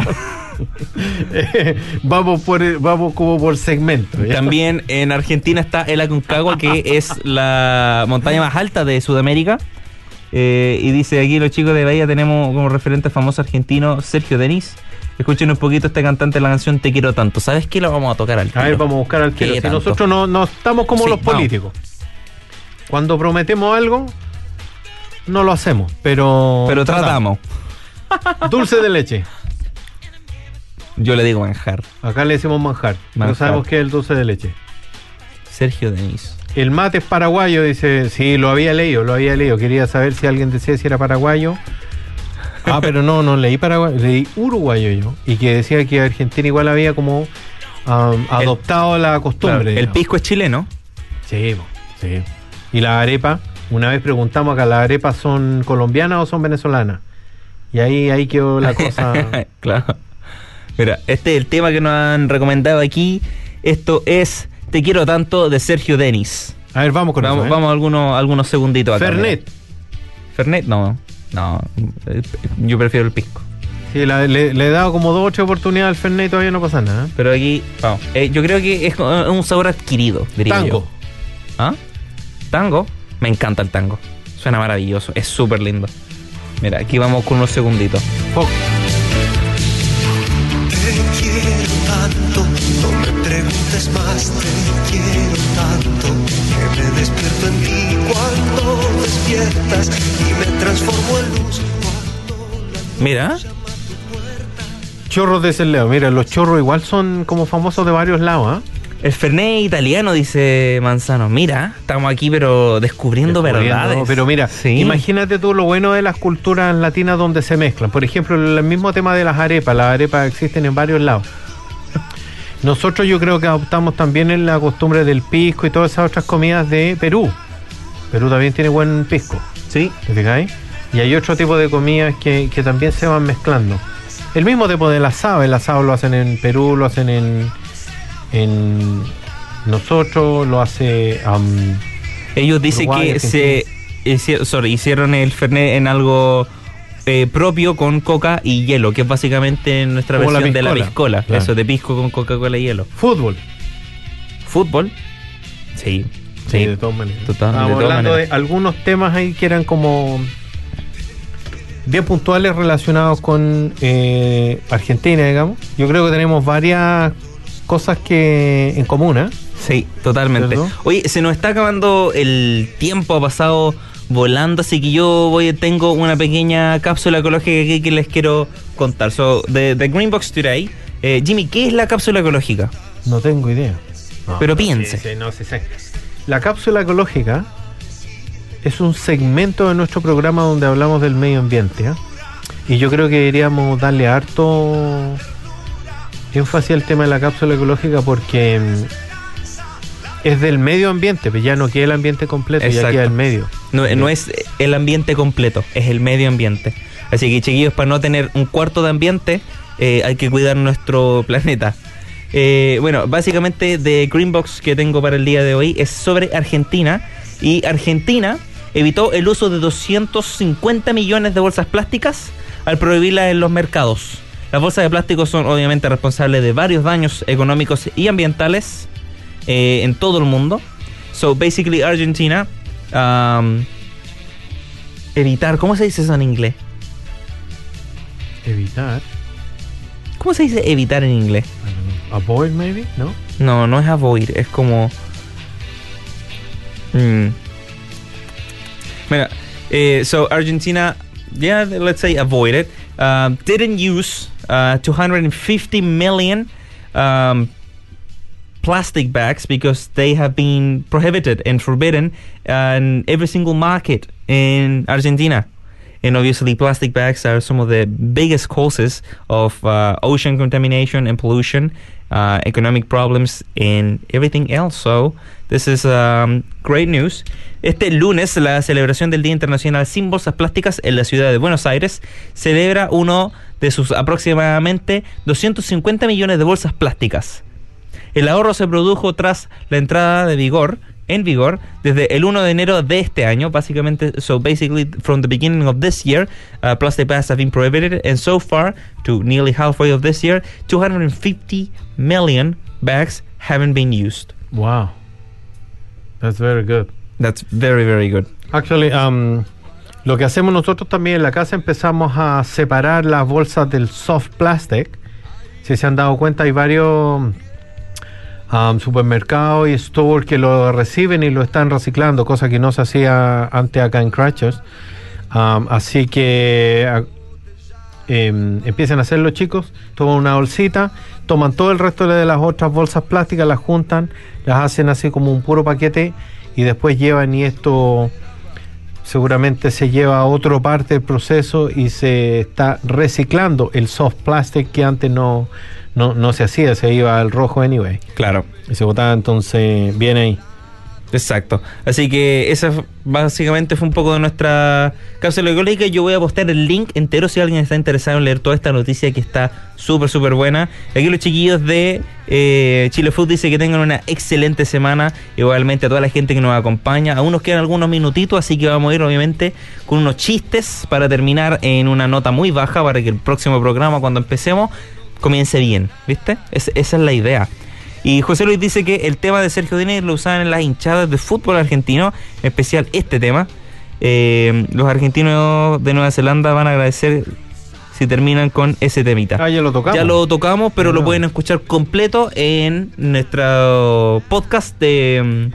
Vamos como por segmento, ¿ya? También en Argentina está el Aconcagua, que es la montaña más alta de Sudamérica. Y dice aquí: los chicos de Bahía tenemos como referente famoso argentino Sergio Denis. Escuchen un poquito este cantante de la canción Te Quiero Tanto. ¿Sabes qué? Lo vamos a tocar al tiro. A ver, vamos a buscar al tiro. Si nosotros no estamos como los políticos. Cuando prometemos algo, no lo hacemos, pero tratamos. Dulce de leche. Yo le digo manjar. Acá le decimos manjar. No sabemos qué es el dulce de leche. Sergio Denis. El mate es paraguayo, dice. Sí, lo había leído. Quería saber si alguien decía si era paraguayo. Ah, pero no leí paraguayo, leí uruguayo yo. Y que decía que Argentina igual había como adoptado la costumbre. Claro, el pisco es chileno. Sí. Y la arepa, una vez preguntamos acá, ¿las arepas son colombianas o son venezolanas? Y ahí quedó la cosa. Claro. Mira, este es el tema que nos han recomendado aquí. Esto es Te Quiero Tanto de Sergio Denis. A ver, vamos eso. Vamos algunos segunditos acá. Fernet, no. Yo prefiero el pisco. Sí, le he dado como 2 o 3 oportunidades al Fernet y todavía no pasa nada. Pero aquí, vamos. Yo creo que es un sabor adquirido, diría Tango. yo. ¿Ah? ¿Tango? Me encanta el tango. Suena maravilloso, es súper lindo. Mira, aquí vamos con unos segunditos. Te quiero tanto, no me preguntes más. Te quiero tanto, que me despierto en ti cuando despiertas y me transformo en luz. Mira. Chorros de Cerleo. Mira, los chorros igual son como famosos de varios lados, ¿eh? El Fernet italiano, dice Manzano. Mira, estamos aquí pero descubriendo verdades. Pero mira, sí. Imagínate tú lo bueno de las culturas latinas donde se mezclan. Por ejemplo, el mismo tema de las arepas existen en varios lados. Nosotros yo creo que adoptamos también en la costumbre del pisco y todas esas otras comidas de Perú. Perú también tiene buen pisco. Sí. ¿Te fijáis? Y hay otro tipo de comidas que también se van mezclando. El mismo tipo del asado. El asado lo hacen en Perú, lo hacen en nosotros, lo hace ellos dicen Uruguay, que hicieron el Fernet en algo propio con coca y hielo, que es básicamente nuestra como versión de la piscola. Claro. Eso, de pisco con Coca-Cola y hielo. ¿Fútbol? Sí, de todas maneras. Estábamos hablando de algunos temas ahí que eran como bien puntuales relacionados con Argentina, digamos. Yo creo que tenemos varias cosas que en común, ¿eh? Sí, totalmente. ¿Cierto? Oye, se nos está acabando el tiempo, ha pasado volando, así que tengo una pequeña cápsula ecológica aquí que les quiero contar. So, the Green Box Today. Jimmy, ¿qué es la cápsula ecológica? No tengo idea. No, Pero no, piense. Sí. La cápsula ecológica es un segmento de nuestro programa donde hablamos del medio ambiente, ¿eh? Y yo creo que deberíamos darle harto énfasis al tema de la cápsula ecológica porque es del medio ambiente, pero ya no queda el ambiente completo, Exacto. ya queda el medio. No es el ambiente completo, es el medio ambiente. Así que, chiquillos, para no tener un cuarto de ambiente, hay que cuidar nuestro planeta. Bueno, básicamente The Green Box que tengo para el día de hoy es sobre Argentina. Y Argentina evitó el uso de 250 millones de bolsas plásticas al prohibirlas en los mercados. Las bolsas de plástico son obviamente responsables de varios daños económicos y ambientales en todo el mundo. So basically Argentina evitar, ¿cómo se dice eso en inglés? Evitar. ¿Cómo se dice evitar en inglés? Avoid maybe, ¿no? No es avoid, es como Mira, so Argentina, yeah, let's say avoided, didn't use 250 million plastic bags because they have been prohibited and forbidden in every single market in Argentina. And obviously plastic bags are some of the biggest causes of ocean contamination and pollution, economic problems and everything else. So this is great news. Este lunes, la celebración del Día Internacional sin Bolsas Plásticas en la ciudad de Buenos Aires celebra uno de sus aproximadamente 250 millones de bolsas plásticas. El ahorro se produjo tras la entrada en vigor desde el 1 de enero de este año, básicamente. So basically from the beginning of this year, plastic bags have been prohibited, and so far to nearly halfway of this year, 250 million bags haven't been used. Wow. That's very good. That's very, very good. Actually, lo que hacemos nosotros también en la casa, empezamos a separar las bolsas del soft plastic. Si se han dado cuenta, hay varios supermercados y stores que lo reciben y lo están reciclando, cosa que no se hacía antes acá en Crutchers. Así que empiezan a hacerlo, chicos. Toman una bolsita, toman todo el resto de las otras bolsas plásticas, las juntan, las hacen así como un puro paquete y después llevan, y esto seguramente se lleva a otra parte del proceso y se está reciclando el soft plastic que antes no se hacía, se iba al rojo anyway. Claro. Y se botaba, entonces viene ahí. Exacto. Así que esa básicamente fue un poco de nuestra cápsula ecológica. Yo voy a postear el link entero si alguien está interesado en leer toda esta noticia que está súper, súper buena. Aquí los chiquillos de Chile Food dice que tengan una excelente semana. Igualmente a toda la gente que nos acompaña. Aún nos quedan algunos minutitos, así que vamos a ir obviamente con unos chistes para terminar en una nota muy baja para que el próximo programa, cuando empecemos, comience bien, ¿viste? Esa es la idea. Y José Luis dice que el tema de Sergio Dínez lo usaban en las hinchadas de fútbol argentino, en especial este tema. Los argentinos de Nueva Zelanda van a agradecer si terminan con ese temita. Ya lo tocamos. Ya lo tocamos, pero lo pueden escuchar completo en nuestro podcast de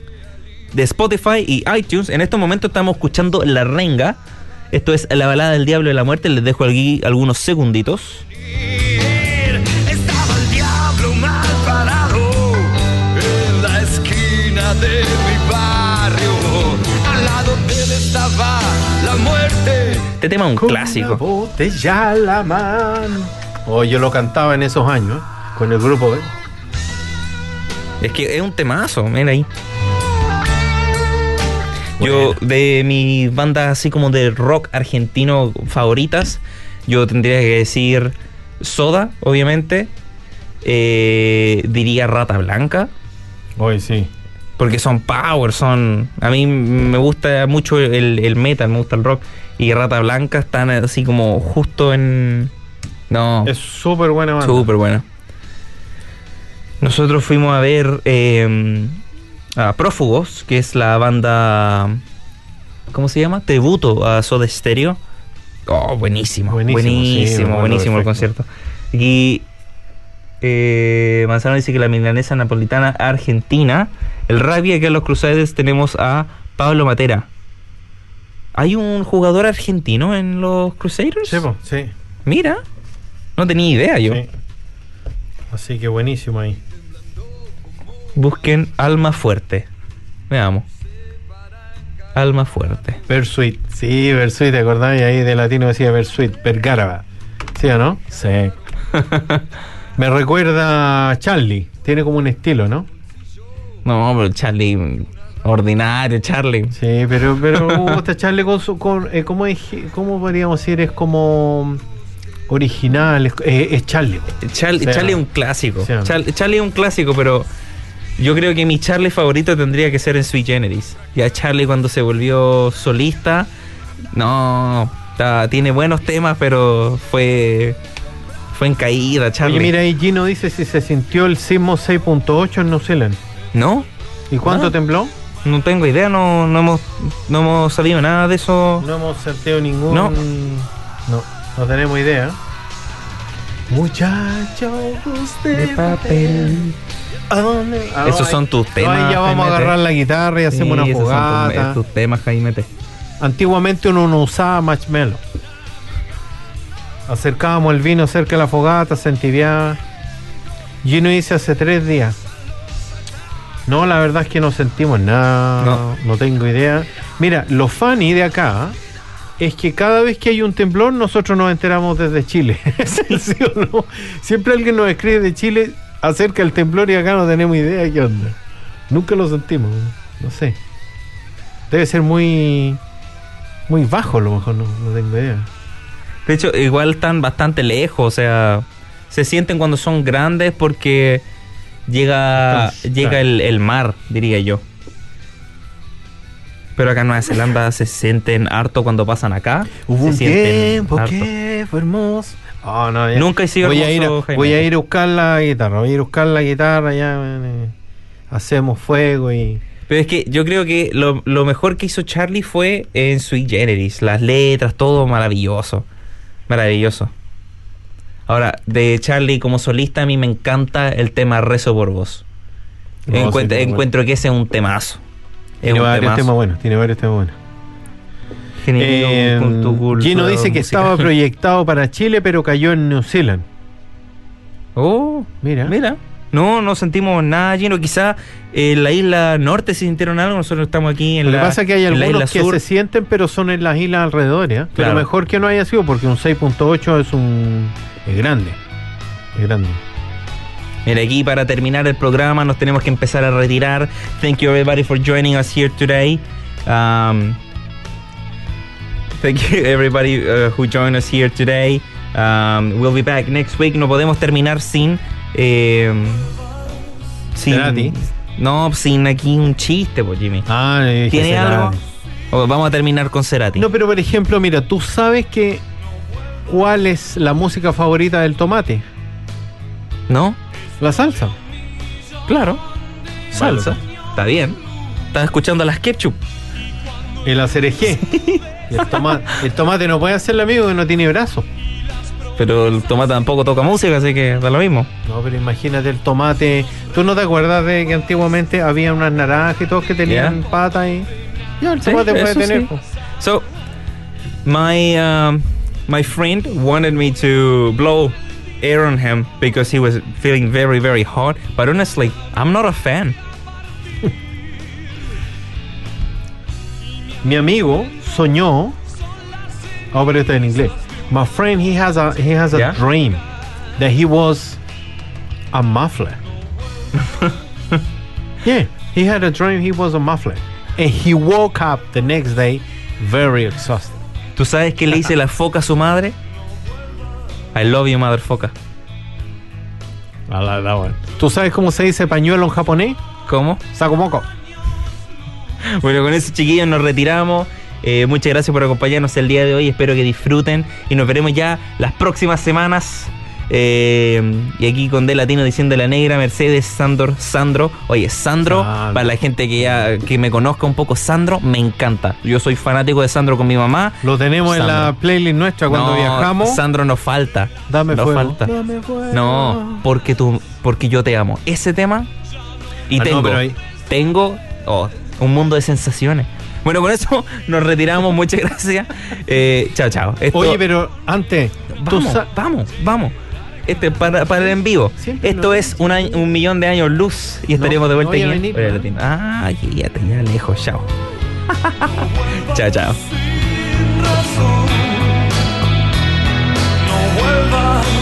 Spotify y iTunes. En estos momentos estamos escuchando La Renga. Esto es La Balada del Diablo de la Muerte. Les dejo aquí algunos segunditos. Estaba el diablo mal parado en la esquina de mi barrio. Al lado de él estaba la muerte. Este tema es un clásico. Botella a la mano. Oh, yo lo cantaba en esos años, con el grupo, ¿eh? Es que es un temazo, mira ahí. Bueno. Yo, de mis bandas así como de rock argentino favoritas, yo tendría que decir Soda, obviamente. Diría Rata Blanca. Hoy sí. Porque son power, a mí me gusta mucho el metal, me gusta el rock. Y Rata Blanca están así como justo en... No. Es súper buena banda. Súper buena. Nosotros fuimos a ver a Prófugos, que es la banda... ¿Cómo se llama? Tributo a Soda Stereo. Oh, buenísimo Buenísimo, sí, buenísimo el concierto. Y Manzano dice que la milanesa napolitana argentina. El rugby, aquí en los Crusaders tenemos a Pablo Matera. ¿Hay un jugador argentino en los Crusaders? Sí, po, sí. Mira, no tenía idea yo. Sí. Así que buenísimo ahí. Busquen Alma Fuerte. Veamos. Alma Fuerte. Versuit. Sí, Versuit, ¿te acordás? Y ahí de latino decía Versuit. Vergara. ¿Sí o no? Sí. Me recuerda a Charlie. Tiene como un estilo, ¿no? No, pero Charlie... Ordinario, Charlie. Sí, pero me gusta Charlie con su... ¿cómo podríamos decir? Es como... original. Es Charlie. Charlie es un clásico. Sí, Charlie es un clásico, pero... Yo creo que mi Charlie favorito tendría que ser en Sui Generis. Ya Charlie cuando se volvió solista, no, tiene buenos temas, pero fue en caída, Charlie. Oye, mira, ahí Gino dice si se sintió el sismo 6.8 en New Zealand. ¿No? ¿Y cuánto tembló? No tengo idea, no hemos sabido nada de eso. No hemos sentido ningún... No tenemos idea. Muchacho, usted de papel. Esos son tus temas. Ahí ya vamos a agarrar la guitarra y hacemos una fogata. Son tus temas, Jaimete. Antiguamente uno no usaba marshmallow. Acercábamos el vino cerca de la fogata, se entibiaba. Gino dice hace 3 días. No, la verdad es que no sentimos nada. No tengo idea. Mira, lo funny de acá es que cada vez que hay un temblor nosotros nos enteramos desde Chile. ¿Sí o no? Siempre alguien nos escribe de Chile acerca del temblor y acá no tenemos idea de qué onda. Nunca lo sentimos. No sé. Debe ser muy bajo, a lo mejor, no tengo idea. De hecho, igual están bastante lejos, o sea, se sienten cuando son grandes porque llega el mar, diría yo. Pero acá en Nueva Zelanda se sienten harto cuando pasan acá. Hubo un tiempo harto. Que fue hermoso. Oh, no, nunca he sido voy hermoso, a ir a buscar la guitarra, ya hacemos fuego y... Pero es que yo creo que lo mejor que hizo Charlie fue en Sui Generis, las letras, todo maravilloso. Ahora, de Charlie como solista a mí me encanta el tema Rezo por Vos. Encuentro que ese es un temazo. Tiene varios temas buenos. Gino dice que estaba proyectado para Chile, pero cayó en New Zealand. Oh, mira. No sentimos nada, Gino. Quizá en la isla norte se sintieron algo. Nosotros estamos aquí en Lo que pasa es que hay algunos que se sienten, pero son en las islas alrededor, ¿eh? Claro. Pero mejor que no haya sido, porque un 6.8 es grande. Mira, aquí para terminar el programa nos tenemos que empezar a retirar. Thank you everybody for joining us here today. Thank you everybody who joined us here today. We'll be back next week. No podemos terminar sin Cerati. No, sin aquí un chiste, pues, Jimmy. ¿Tiene Cerati. Algo? O vamos a terminar con Cerati. No, pero por ejemplo, mira, ¿tú sabes cuál es la música favorita del Tomate? ¿No? La salsa. Claro. Salsa. Está bien. Estás escuchando las ketchup. Y la cereje. El tomate no puede hacerle amigo que no tiene brazos. Pero el tomate tampoco toca música, así que da lo mismo. No, pero imagínate el tomate. ¿Tú no te acuerdas de que antiguamente había unas naranjas y todos que tenían patas y... Ya, el tomate puede tener. Sí. So, my friend wanted me to blow air on him because he was feeling very, very hot. But honestly, I'm not a fan. Mi amigo soñó... Oh, pero esto en inglés. My friend, he has a dream that he was a muffler. Yeah, he had a dream he was a muffler. And he woke up the next day very exhausted. ¿Tú sabes qué le dice la foca a su madre? I love you, mother foca. ¿Tú sabes cómo se dice pañuelo en japonés? ¿Cómo? Sakomoko. Bueno, con eso, chiquillos, nos retiramos. Muchas gracias por acompañarnos el día de hoy. Espero que disfruten y nos veremos ya las próximas semanas Y aquí con D Latino diciendo la negra, Mercedes, Sandro. Oye, Sandro, para la gente que me conozca un poco, Sandro, me encanta. Yo soy fanático de Sandro con mi mamá. Lo tenemos Sandro. en la playlist nuestra cuando viajamos. Sandro nos falta. Dame nos fuego. falta. Dame fuego. No, porque yo te amo. Ese tema. Y tengo un mundo de sensaciones. Bueno, con eso nos retiramos. Muchas gracias. Chao. Oye, pero antes, vamos. Para el en vivo. Siempre Esto es un millón de años luz y estaremos de vuelta aquí en Oye Latino. Ya lejos. Chao. Chao. No vuelvas